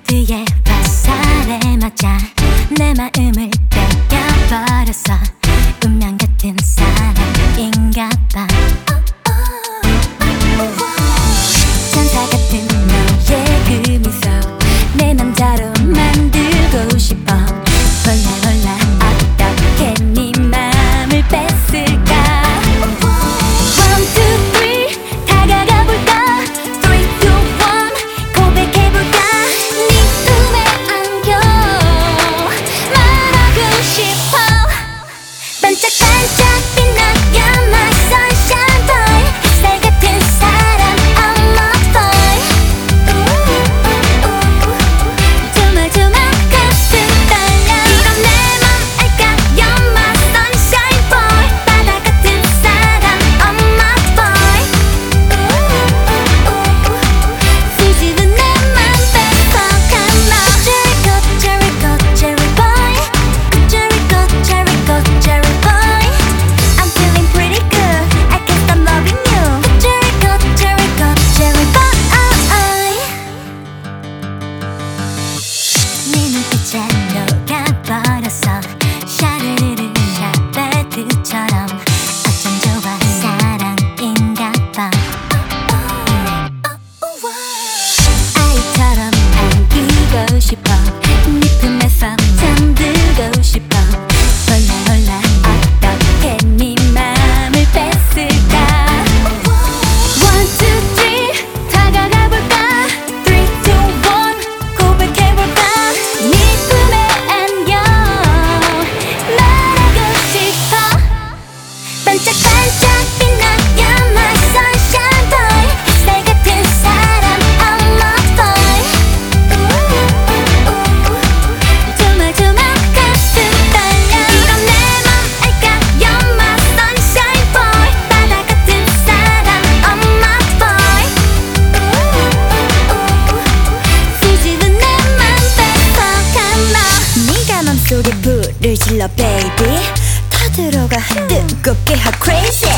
비트의 화살에 맞아 내 마음을 뺏겨버렸어. 운명 같은 사람인가봐. 천사 같은 너의 그 미소 내 남자로 만들고 싶어. 몰라 어떻게 네 맘을 뺐을까. One, two, three 다가가 볼까. Three, two, one 고백해볼까. 네 품에 안겨 말하고 싶어. 반짝반짝 빛나 You're my sunshine boy. 햇살 같은 사람 I'm a boy. 조마조마 가슴 떨려. 이런 내 맘 알까. You're my sunshine boy. 바다 같은 사람 I'm a boy. 뒤집은 내 맘 뺏어간 너. Jericho, Jerry boy. Jericho, boy. I'm feeling pretty good. I can't stop loving you. Jericho, Jerry boy. 네 눈빛에 녹아버렸어. 샤르르르 샤베트처럼 어쩜 좋아 사랑인가봐. 아이처럼 안기고 싶어. 네 품에서 잠들고 싶어. 몰라 어떻게 네 맘을 뺐을까. One, two, three 다가가 볼까. Three, two, one 고백해볼까. 네 품에 안겨 말하고 싶어. 반짝반짝 빛나 You're my sunshine boy. 햇살 같은 사람 I'm a boy. 조마조마 가슴 떨려. 이런 내 맘 알까. You're my sunshine boy. 바다 같은 사람 I'm a boy. 뒤집은 내 맘 뺏어간 너. 네가 맘속에 불을 질러 baby. 다 들어가 뜨겁게 hot crazy.